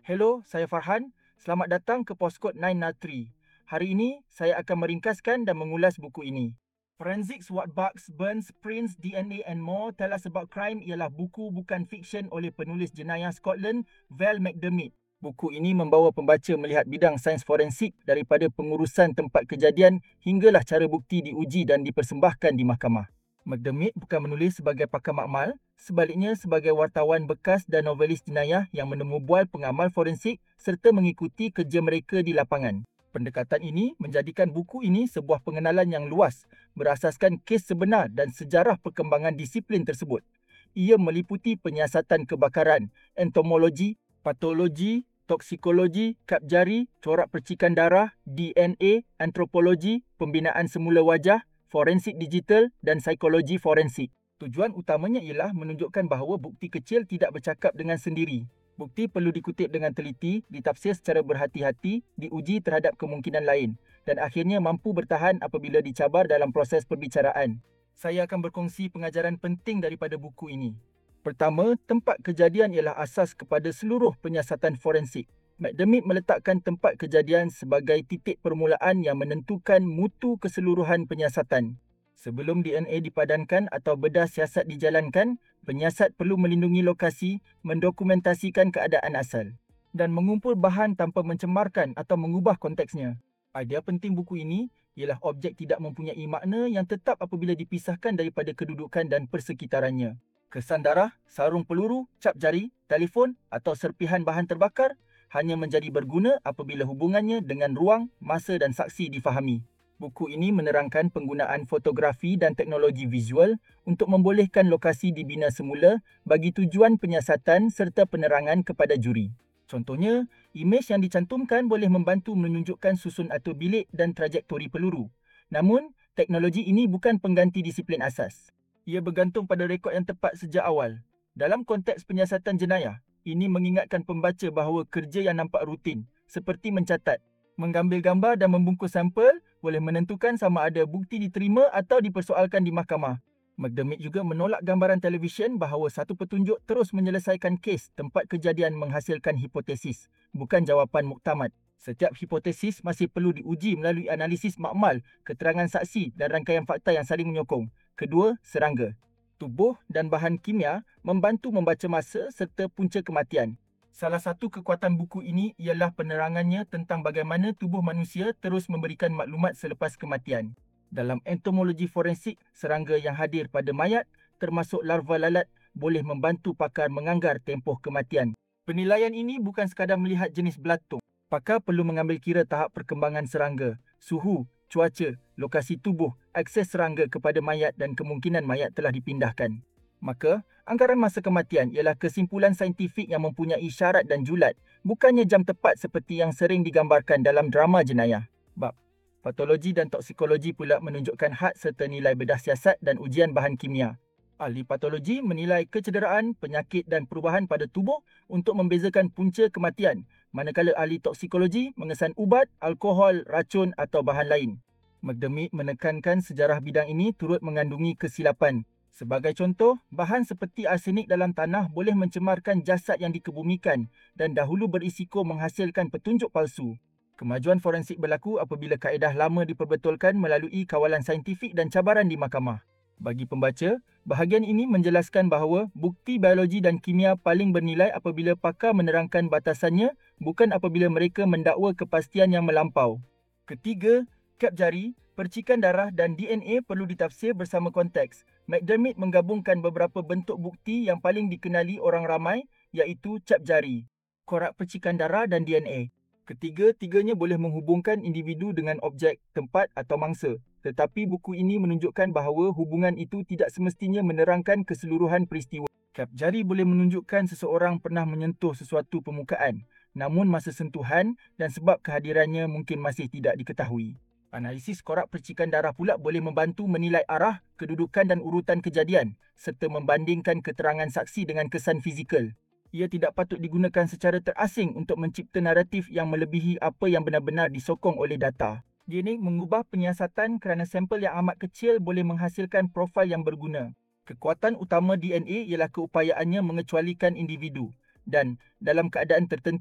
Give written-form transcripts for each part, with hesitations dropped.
Hello, saya Farhan. Selamat datang ke Postkod 903. Hari ini, saya akan meringkaskan dan mengulas buku ini. Forensics What Bugs, Burns, Prints, DNA and More Tell Us About Crime ialah buku bukan fiksyen oleh penulis jenayah Scotland, Val McDermid. Buku ini membawa pembaca melihat bidang sains forensik daripada pengurusan tempat kejadian hinggalah cara bukti diuji dan dipersembahkan di mahkamah. McDermid bukan menulis sebagai pakar makmal, sebaliknya sebagai wartawan bekas dan novelis jenayah yang menemubual pengamal forensik serta mengikuti kerja mereka di lapangan. Pendekatan ini menjadikan buku ini sebuah pengenalan yang luas berasaskan kes sebenar dan sejarah perkembangan disiplin tersebut. Ia meliputi penyiasatan kebakaran, entomologi, patologi, toksikologi, kap jari, corak percikan darah, DNA, antropologi, pembinaan semula wajah, forensik digital dan psikologi forensik. Tujuan utamanya ialah menunjukkan bahawa bukti kecil tidak bercakap dengan sendiri. Bukti perlu dikutip dengan teliti, ditafsir secara berhati-hati, diuji terhadap kemungkinan lain dan akhirnya mampu bertahan apabila dicabar dalam proses perbicaraan. Saya akan berkongsi pengajaran penting daripada buku ini. Pertama, tempat kejadian ialah asas kepada seluruh penyiasatan forensik. McDermid meletakkan tempat kejadian sebagai titik permulaan yang menentukan mutu keseluruhan penyiasatan. Sebelum DNA dipadankan atau bedah siasat dijalankan, penyiasat perlu melindungi lokasi, mendokumentasikan keadaan asal dan mengumpul bahan tanpa mencemarkan atau mengubah konteksnya. Idea penting buku ini ialah objek tidak mempunyai makna yang tetap apabila dipisahkan daripada kedudukan dan persekitarannya. Kesan darah, sarung peluru, cap jari, telefon atau serpihan bahan terbakar hanya menjadi berguna apabila hubungannya dengan ruang, masa dan saksi difahami. Buku ini menerangkan penggunaan fotografi dan teknologi visual untuk membolehkan lokasi dibina semula bagi tujuan penyiasatan serta penerangan kepada juri. Contohnya, imej yang dicantumkan boleh membantu menunjukkan susun atur bilik dan trajektori peluru. Namun, teknologi ini bukan pengganti disiplin asas. Ia bergantung pada rekod yang tepat sejak awal. Dalam konteks penyiasatan jenayah, ini mengingatkan pembaca bahawa kerja yang nampak rutin, seperti mencatat, mengambil gambar dan membungkus sampel boleh menentukan sama ada bukti diterima atau dipersoalkan di mahkamah. McDermid juga menolak gambaran televisyen bahawa satu petunjuk terus menyelesaikan kes tempat kejadian menghasilkan hipotesis, bukan jawapan muktamad. Setiap hipotesis masih perlu diuji melalui analisis makmal, keterangan saksi dan rangkaian fakta yang saling menyokong. Kedua, serangga. Tubuh dan bahan kimia membantu membaca masa serta punca kematian. Salah satu kekuatan buku ini ialah penerangannya tentang bagaimana tubuh manusia terus memberikan maklumat selepas kematian. Dalam entomologi forensik, serangga yang hadir pada mayat, termasuk larva lalat, boleh membantu pakar menganggar tempoh kematian. Penilaian ini bukan sekadar melihat jenis belatung. Pakar perlu mengambil kira tahap perkembangan serangga, suhu, cuaca, lokasi tubuh, akses serangga kepada mayat dan kemungkinan mayat telah dipindahkan. Maka, anggaran masa kematian ialah kesimpulan saintifik yang mempunyai syarat dan julat, bukannya jam tepat seperti yang sering digambarkan dalam drama jenayah. Bab patologi dan toksikologi pula menunjukkan had serta nilai bedah siasat dan ujian bahan kimia. Ahli patologi menilai kecederaan, penyakit dan perubahan pada tubuh untuk membezakan punca kematian, manakala ahli toksikologi mengesan ubat, alkohol, racun atau bahan lain. McDermid menekankan sejarah bidang ini turut mengandungi kesilapan. Sebagai contoh, bahan seperti arsenik dalam tanah boleh mencemarkan jasad yang dikebumikan dan dahulu berisiko menghasilkan petunjuk palsu. Kemajuan forensik berlaku apabila kaedah lama diperbetulkan melalui kawalan saintifik dan cabaran di mahkamah. Bagi pembaca, bahagian ini menjelaskan bahawa bukti biologi dan kimia paling bernilai apabila pakar menerangkan batasannya, bukan apabila mereka mendakwa kepastian yang melampau. Ketiga, kap jari, percikan darah dan DNA perlu ditafsir bersama konteks. McDermid menggabungkan beberapa bentuk bukti yang paling dikenali orang ramai iaitu cap jari, korak percikan darah dan DNA. Ketiga-tiganya boleh menghubungkan individu dengan objek, tempat atau mangsa. Tetapi buku ini menunjukkan bahawa hubungan itu tidak semestinya menerangkan keseluruhan peristiwa. Kap jari boleh menunjukkan seseorang pernah menyentuh sesuatu permukaan, namun masa sentuhan dan sebab kehadirannya mungkin masih tidak diketahui. Analisis korak percikan darah pula boleh membantu menilai arah, kedudukan dan urutan kejadian serta membandingkan keterangan saksi dengan kesan fizikal. Ia tidak patut digunakan secara terasing untuk mencipta naratif yang melebihi apa yang benar-benar disokong oleh data. DNA mengubah penyiasatan kerana sampel yang amat kecil boleh menghasilkan profil yang berguna. Kekuatan utama DNA ialah keupayaannya mengecualikan individu dan dalam keadaan tertentu,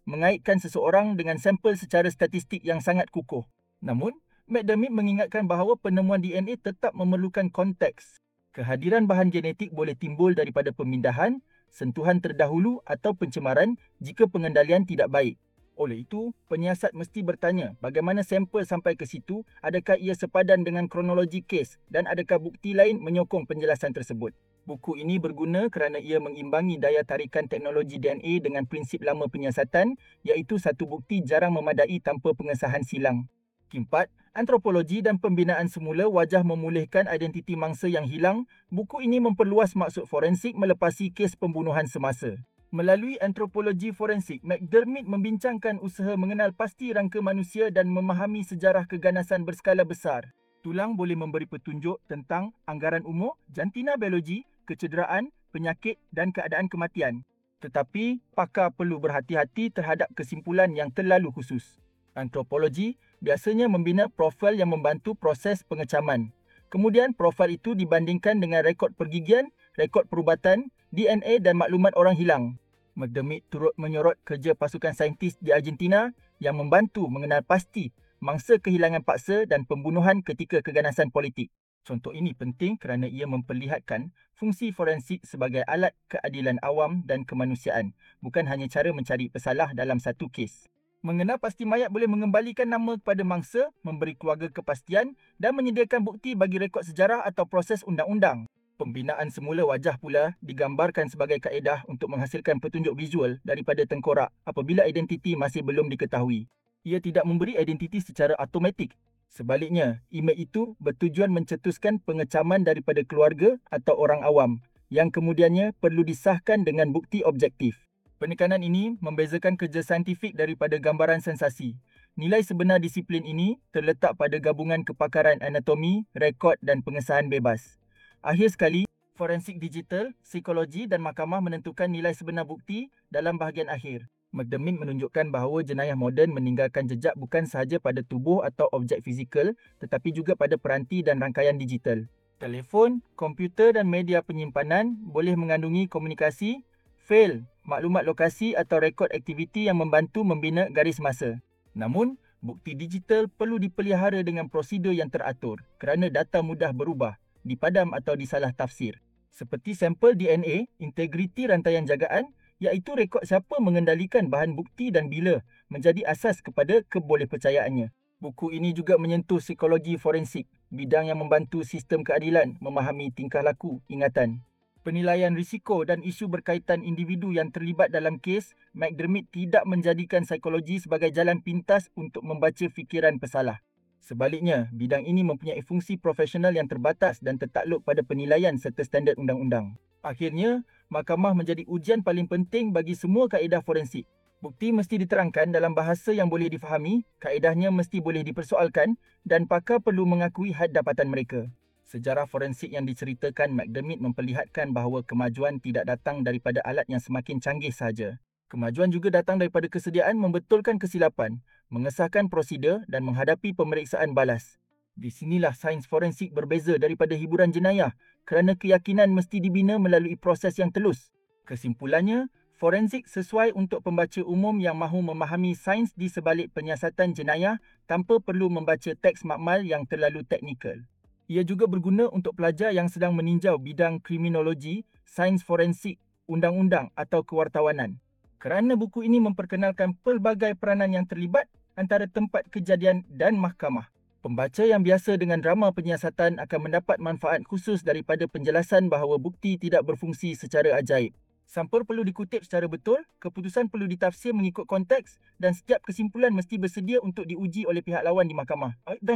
mengaitkan seseorang dengan sampel secara statistik yang sangat kukuh. Namun, McDermott mengingatkan bahawa penemuan DNA tetap memerlukan konteks. Kehadiran bahan genetik boleh timbul daripada pemindahan, sentuhan terdahulu atau pencemaran jika pengendalian tidak baik. Oleh itu, penyiasat mesti bertanya bagaimana sampel sampai ke situ, adakah ia sepadan dengan kronologi kes dan adakah bukti lain menyokong penjelasan tersebut. Buku ini berguna kerana ia mengimbangi daya tarikan teknologi DNA dengan prinsip lama penyiasatan, iaitu satu bukti jarang memadai tanpa pengesahan silang. Keempat, antropologi dan pembinaan semula wajah memulihkan identiti mangsa yang hilang. Buku ini memperluas maksud forensik melepasi kes pembunuhan semasa. Melalui antropologi forensik, McDermott membincangkan usaha mengenal pasti rangka manusia dan memahami sejarah keganasan berskala besar. Tulang boleh memberi petunjuk tentang anggaran umur, jantina biologi, kecederaan, penyakit dan keadaan kematian. Tetapi, pakar perlu berhati-hati terhadap kesimpulan yang terlalu khusus. Antropologi biasanya membina profil yang membantu proses pengecaman. Kemudian, profil itu dibandingkan dengan rekod pergigian, rekod perubatan, DNA dan maklumat orang hilang. McDermott turut menyorot kerja pasukan saintis di Argentina yang membantu mengenal pasti mangsa kehilangan paksa dan pembunuhan ketika keganasan politik. Contoh ini penting kerana ia memperlihatkan fungsi forensik sebagai alat keadilan awam dan kemanusiaan, bukan hanya cara mencari pesalah dalam satu kes. Mengenal pasti mayat boleh mengembalikan nama kepada mangsa, memberi keluarga kepastian dan menyediakan bukti bagi rekod sejarah atau proses undang-undang. Pembinaan semula wajah pula digambarkan sebagai kaedah untuk menghasilkan petunjuk visual daripada tengkorak apabila identiti masih belum diketahui. Ia tidak memberi identiti secara automatik. Sebaliknya, imej itu bertujuan mencetuskan pengecaman daripada keluarga atau orang awam yang kemudiannya perlu disahkan dengan bukti objektif. Penekanan ini membezakan kerja saintifik daripada gambaran sensasi. Nilai sebenar disiplin ini terletak pada gabungan kepakaran anatomi, rekod dan pengesahan bebas. Akhir sekali, forensik digital, psikologi dan mahkamah menentukan nilai sebenar bukti dalam bahagian akhir. McDermott menunjukkan bahawa jenayah moden meninggalkan jejak bukan sahaja pada tubuh atau objek fizikal tetapi juga pada peranti dan rangkaian digital. Telefon, komputer dan media penyimpanan boleh mengandungi komunikasi, fail, maklumat lokasi atau rekod aktiviti yang membantu membina garis masa. Namun, bukti digital perlu dipelihara dengan prosedur yang teratur kerana data mudah berubah, dipadam atau disalah tafsir. Seperti sampel DNA, integriti rantaian jagaan, iaitu rekod siapa mengendalikan bahan bukti dan bila menjadi asas kepada kebolehpercayaannya. Buku ini juga menyentuh psikologi forensik, bidang yang membantu sistem keadilan memahami tingkah laku ingatan. Penilaian risiko dan isu berkaitan individu yang terlibat dalam kes, McDermott tidak menjadikan psikologi sebagai jalan pintas untuk membaca fikiran pesalah. Sebaliknya, bidang ini mempunyai fungsi profesional yang terbatas dan tertakluk pada penilaian serta standard undang-undang. Akhirnya, mahkamah menjadi ujian paling penting bagi semua kaedah forensik. Bukti mesti diterangkan dalam bahasa yang boleh difahami, kaedahnya mesti boleh dipersoalkan dan pakar perlu mengakui had dapatan mereka. Sejarah forensik yang diceritakan McDermott memperlihatkan bahawa kemajuan tidak datang daripada alat yang semakin canggih sahaja. Kemajuan juga datang daripada kesediaan membetulkan kesilapan, mengesahkan prosedur dan menghadapi pemeriksaan balas. Di sinilah sains forensik berbeza daripada hiburan jenayah kerana keyakinan mesti dibina melalui proses yang telus. Kesimpulannya, forensik sesuai untuk pembaca umum yang mahu memahami sains di sebalik penyiasatan jenayah tanpa perlu membaca teks makmal yang terlalu teknikal. Ia juga berguna untuk pelajar yang sedang meninjau bidang kriminologi, sains forensik, undang-undang atau kewartawanan. Kerana buku ini memperkenalkan pelbagai peranan yang terlibat antara tempat kejadian dan mahkamah. Pembaca yang biasa dengan drama penyiasatan akan mendapat manfaat khusus daripada penjelasan bahawa bukti tidak berfungsi secara ajaib. Sampel perlu dikutip secara betul, keputusan perlu ditafsir mengikut konteks dan setiap kesimpulan mesti bersedia untuk diuji oleh pihak lawan di mahkamah.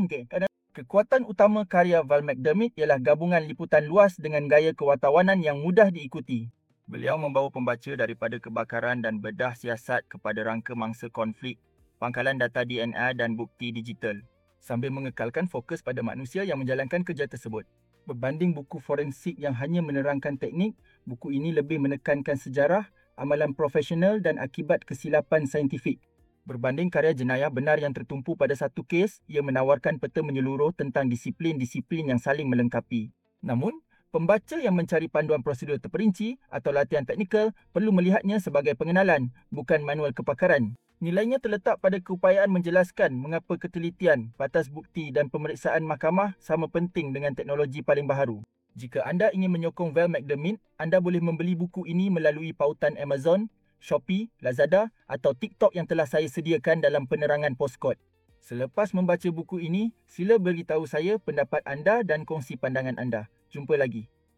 Kekuatan utama karya Val McDermott ialah gabungan liputan luas dengan gaya kewartawanan yang mudah diikuti. Beliau membawa pembaca daripada kebakaran dan bedah siasat kepada rangka mangsa konflik, pangkalan data DNA dan bukti digital, sambil mengekalkan fokus pada manusia yang menjalankan kerja tersebut. Berbanding buku forensik yang hanya menerangkan teknik, buku ini lebih menekankan sejarah, amalan profesional dan akibat kesilapan saintifik. Berbanding karya jenayah benar yang tertumpu pada satu kes, ia menawarkan peta menyeluruh tentang disiplin-disiplin yang saling melengkapi. Namun, Pembaca yang mencari panduan prosedur terperinci atau latihan teknikal perlu melihatnya sebagai pengenalan, bukan manual kepakaran. Nilainya terletak pada keupayaan menjelaskan mengapa ketelitian, batas bukti dan pemeriksaan mahkamah sama penting dengan teknologi paling baharu. Jika anda ingin menyokong Val McDermid, anda boleh membeli buku ini melalui pautan Amazon, Shopee, Lazada atau TikTok yang telah saya sediakan dalam penerangan postcode. Selepas membaca buku ini, sila beritahu saya pendapat anda dan kongsi pandangan anda. Jumpa lagi.